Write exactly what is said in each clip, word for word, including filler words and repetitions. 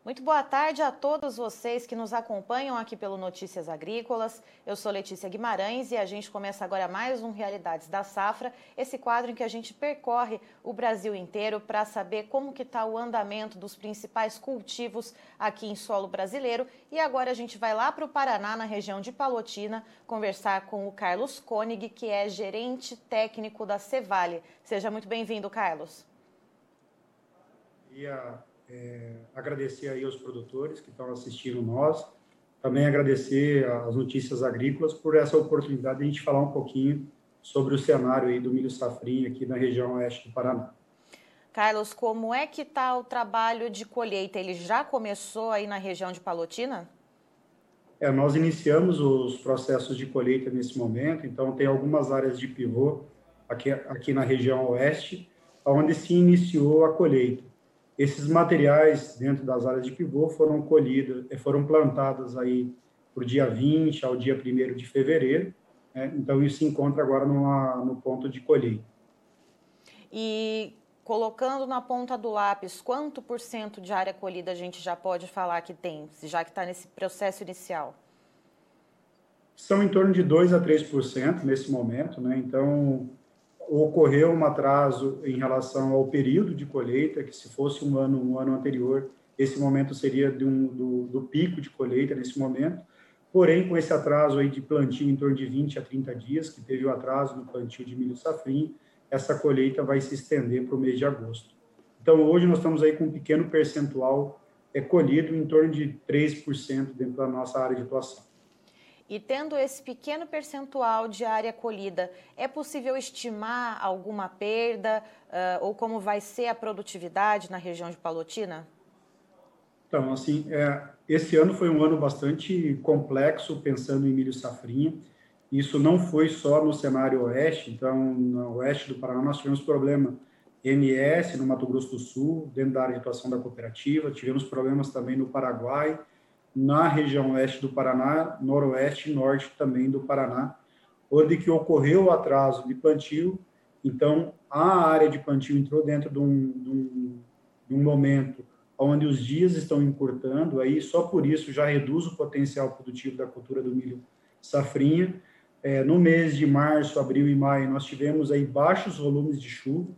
Muito boa tarde a todos vocês que nos acompanham aqui pelo Notícias Agrícolas. Eu sou Letícia Guimarães e a gente começa agora mais um Realidades da Safra, esse quadro em que a gente percorre o Brasil inteiro para saber como que está o andamento dos principais cultivos aqui em solo brasileiro. E agora a gente vai lá para o Paraná, na região de Palotina, conversar com o Carlos Koenig, que é gerente técnico da Cevale. Seja muito bem-vindo, Carlos. E a É, agradecer aí aos produtores que estão assistindo nós, também agradecer às Notícias Agrícolas por essa oportunidade de a gente falar um pouquinho sobre o cenário aí do milho safrinha aqui na região oeste do Paraná. Carlos, como é que está o trabalho de colheita? Ele já começou aí na região de Palotina? É, nós iniciamos os processos de colheita nesse momento, então tem algumas áreas de pivô aqui, aqui na região oeste, onde se iniciou a colheita. Esses materiais dentro das áreas de pivô foram colhidos, foram plantados aí por dia vinte ao dia primeiro de fevereiro, né? Então isso se encontra agora numa, no ponto de colheita. E colocando na ponta do lápis, quanto por cento de área colhida a gente já pode falar que tem, já que está nesse processo inicial? São em torno de dois a três por cento nesse momento, né? Então ocorreu um atraso em relação ao período de colheita, que se fosse um ano, um ano anterior, esse momento seria de um, do, do pico de colheita nesse momento, porém, com esse atraso aí de plantio em torno de vinte a trinta dias, que teve o atraso no plantio de milho safrinha, essa colheita vai se estender para o mês de agosto. Então, hoje nós estamos aí com um pequeno percentual é, colhido, em torno de três por cento dentro da nossa área de atuação. E tendo esse pequeno percentual de área colhida, é possível estimar alguma perda uh, ou como vai ser a produtividade na região de Palotina? Então, assim, é, esse ano foi um ano bastante complexo, pensando em milho safrinha. Isso não foi só no cenário oeste, então, no oeste do Paraná nós tivemos problema M S, no Mato Grosso do Sul, dentro da área de atuação da cooperativa, tivemos problemas também no Paraguai, na região oeste do Paraná, noroeste e norte também do Paraná, onde que ocorreu o atraso de plantio. Então, a área de plantio entrou dentro de um, de um, de um momento onde os dias estão encurtando, aí só por isso já reduz o potencial produtivo da cultura do milho safrinha. É, no mês de março, abril e maio, nós tivemos aí baixos volumes de chuva,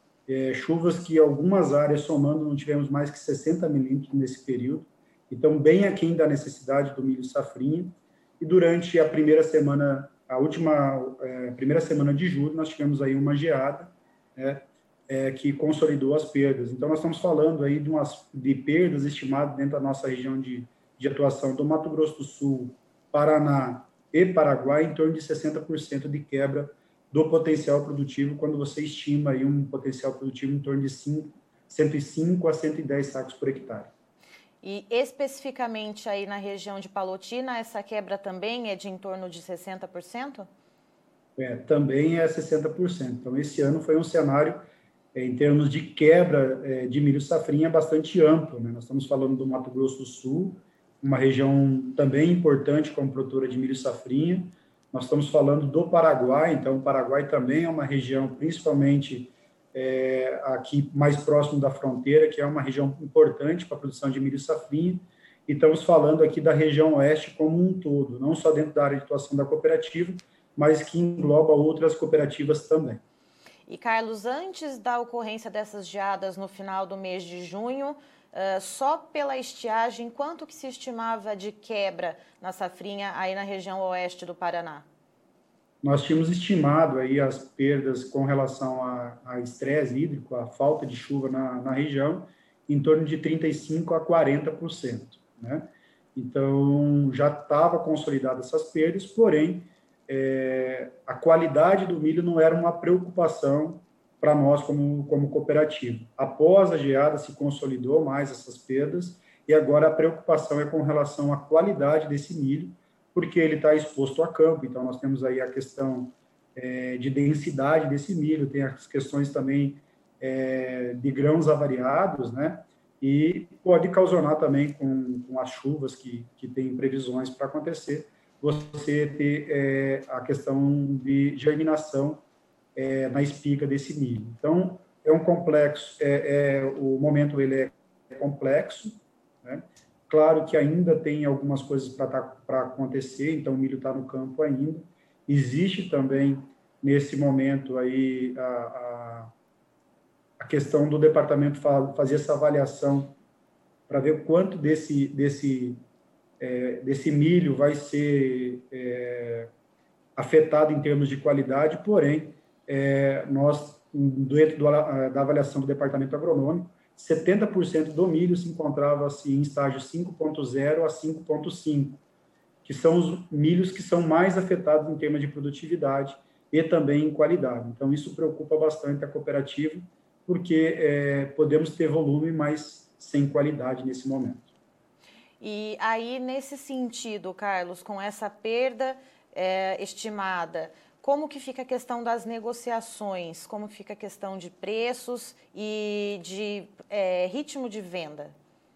é, chuvas que algumas áreas somando não tivemos mais que sessenta milímetros nesse período, então bem aquém da necessidade do milho safrinha. E durante a primeira semana, a última é, primeira semana de julho, nós tivemos aí uma geada, né, é, que consolidou as perdas. Então nós estamos falando aí de umas de perdas estimadas dentro da nossa região de, de atuação do Mato Grosso do Sul, Paraná e Paraguai, em torno de sessenta por cento de quebra do potencial produtivo, quando você estima aí um potencial produtivo em torno de cento e cinco a cento e dez sacos por hectare. E especificamente aí na região de Palotina, essa quebra também é de em torno de sessenta por cento? É, também é sessenta por cento. Então, esse ano foi um cenário, é, em termos de quebra é, de milho safrinha, bastante amplo, né? Nós estamos falando do Mato Grosso do Sul, uma região também importante como produtora de milho safrinha. Nós estamos falando do Paraguai, então o Paraguai também é uma região, principalmente é, aqui mais próximo da fronteira, que é uma região importante para a produção de milho safrinha. E estamos falando aqui da região oeste como um todo, não só dentro da área de atuação da cooperativa, mas que engloba outras cooperativas também. E, Carlos, antes da ocorrência dessas geadas no final do mês de junho, uh, só pela estiagem, quanto que se estimava de quebra na safrinha aí na região oeste do Paraná? Nós tínhamos estimado aí as perdas com relação a estresse hídrico, a falta de chuva na, na região, em torno de trinta e cinco a quarenta por cento, né? Então, já estava consolidada essas perdas, porém, é, a qualidade do milho não era uma preocupação para nós como, como cooperativa. Após a geada, se consolidou mais essas perdas, e agora a preocupação é com relação à qualidade desse milho, porque ele está exposto a campo. Então, nós temos aí a questão é, de densidade desse milho, tem as questões também é, de grãos avariados, né? E pode causar também, com, com as chuvas que, que tem previsões para acontecer, você ter é, a questão de germinação é, na espiga desse milho. Então, é um complexo, é, é, o momento ele é complexo, né? Claro que ainda tem algumas coisas para tá, acontecer, então o milho está no campo ainda. Existe também, nesse momento, aí, a, a, a questão do departamento fazer essa avaliação para ver quanto desse, desse, é, desse milho vai ser é, afetado em termos de qualidade, porém, é, nós, dentro do, da avaliação do departamento agronômico, setenta por cento do milho se encontrava-se em estágio cinco ponto zero a cinco ponto cinco, que são os milhos que são mais afetados em termos de produtividade e também em qualidade. Então, isso preocupa bastante a cooperativa, porque é, podemos ter volume, mas sem qualidade nesse momento. E aí, nesse sentido, Carlos, com essa perda é, estimada, como que fica a questão das negociações? Como fica a questão de preços e de é, ritmo de venda?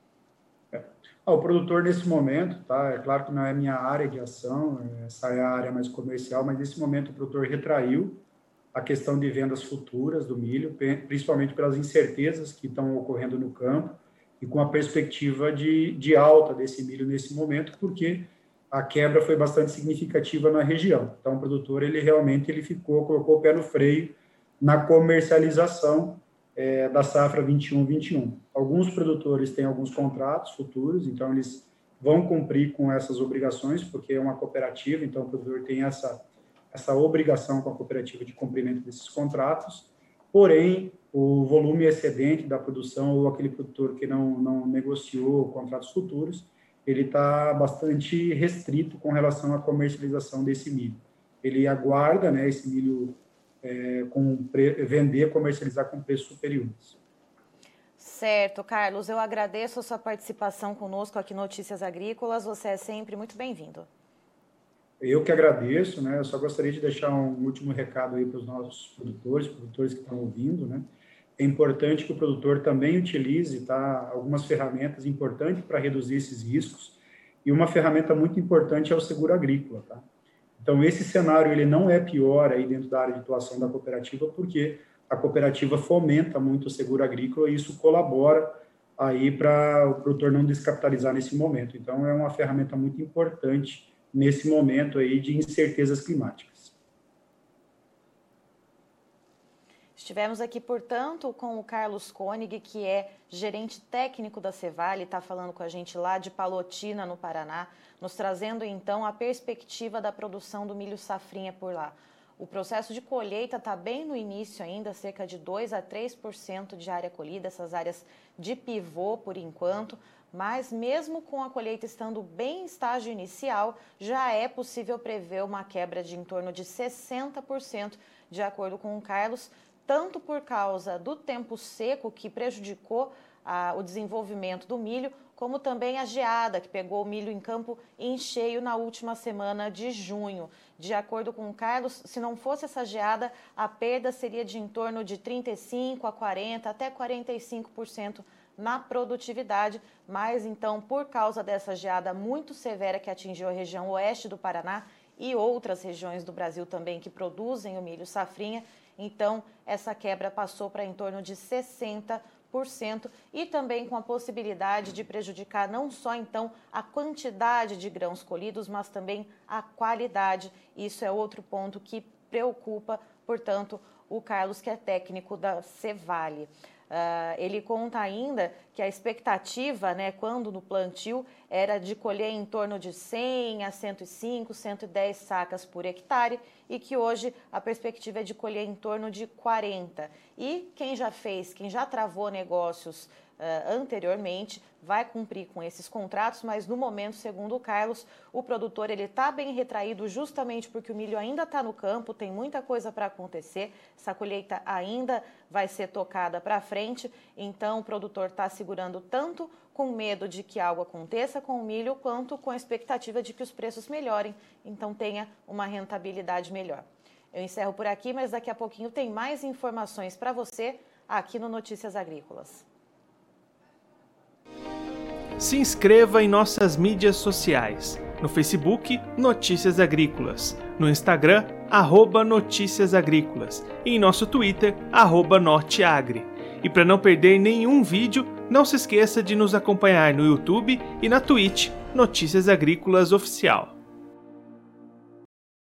É. Ah, o produtor, nesse momento, tá? É claro que não é minha área de ação, essa é a área mais comercial, mas nesse momento o produtor retraiu a questão de vendas futuras do milho, principalmente pelas incertezas que estão ocorrendo no campo e com a perspectiva de, de alta desse milho nesse momento, porque a quebra foi bastante significativa na região. Então, o produtor, ele realmente ele ficou, colocou o pé no freio na comercialização é, da safra vinte e um vinte e um. Alguns produtores têm alguns contratos futuros, então eles vão cumprir com essas obrigações, porque é uma cooperativa, então o produtor tem essa, essa obrigação com a cooperativa de cumprimento desses contratos, porém, o volume excedente da produção ou aquele produtor que não, não negociou contratos futuros, ele está bastante restrito com relação à comercialização desse milho. Ele aguarda, né, esse milho é, com pre... vender, comercializar com preços superiores. Certo, Carlos. Eu agradeço a sua participação conosco aqui no Notícias Agrícolas. Você é sempre muito bem-vindo. Eu que agradeço, né? Eu só gostaria de deixar um último recado aí para os nossos produtores, produtores que estão ouvindo, né? É importante que o produtor também utilize, tá, algumas ferramentas importantes para reduzir esses riscos, e uma ferramenta muito importante é o seguro agrícola. Tá? Então, esse cenário ele não é pior aí dentro da área de atuação da cooperativa, porque a cooperativa fomenta muito o seguro agrícola e isso colabora aí para o produtor não descapitalizar nesse momento. Então, é uma ferramenta muito importante nesse momento aí de incertezas climáticas. Estivemos aqui, portanto, com o Carlos Koenig, que é gerente técnico da Cevale, está falando com a gente lá de Palotina, no Paraná, nos trazendo, então, a perspectiva da produção do milho safrinha por lá. O processo de colheita está bem no início ainda, cerca de dois a três por cento de área colhida, essas áreas de pivô, por enquanto, mas mesmo com a colheita estando bem em estágio inicial, já é possível prever uma quebra de em torno de sessenta por cento, de acordo com o Carlos, tanto por causa do tempo seco que prejudicou ah, o desenvolvimento do milho, como também a geada que pegou o milho em campo em cheio na última semana de junho. De acordo com o Carlos, se não fosse essa geada, a perda seria de em torno de trinta e cinco por cento a quarenta por cento, até quarenta e cinco por cento na produtividade, mas então por causa dessa geada muito severa que atingiu a região oeste do Paraná e outras regiões do Brasil também que produzem o milho safrinha, então essa quebra passou para em torno de sessenta por cento e também com a possibilidade de prejudicar não só então a quantidade de grãos colhidos, mas também a qualidade. Isso é outro ponto que preocupa, portanto, o Carlos, que é técnico da Cevale. Uh, ele conta ainda que a expectativa, né, quando no plantio, era de colher em torno de cem a cento e cinco, cento e dez sacas por hectare e que hoje a perspectiva é de colher em torno de quarenta. E quem já fez, quem já travou negócios uh, anteriormente, vai cumprir com esses contratos, mas no momento, segundo o Carlos, o produtor ele está bem retraído justamente porque o milho ainda está no campo, tem muita coisa para acontecer, essa colheita ainda vai ser tocada para frente, então o produtor está segurando tanto com medo de que algo aconteça com o milho, quanto com a expectativa de que os preços melhorem, então tenha uma rentabilidade melhor. Eu encerro por aqui, mas daqui a pouquinho tem mais informações para você aqui no Notícias Agrícolas. Se inscreva em nossas mídias sociais. No Facebook, Notícias Agrícolas. No Instagram, arroba Notícias Agrícolas. E em nosso Twitter, arroba Norteagri. E para não perder nenhum vídeo, Não se esqueça de nos acompanhar no YouTube e na Twitch Notícias Agrícolas Oficial.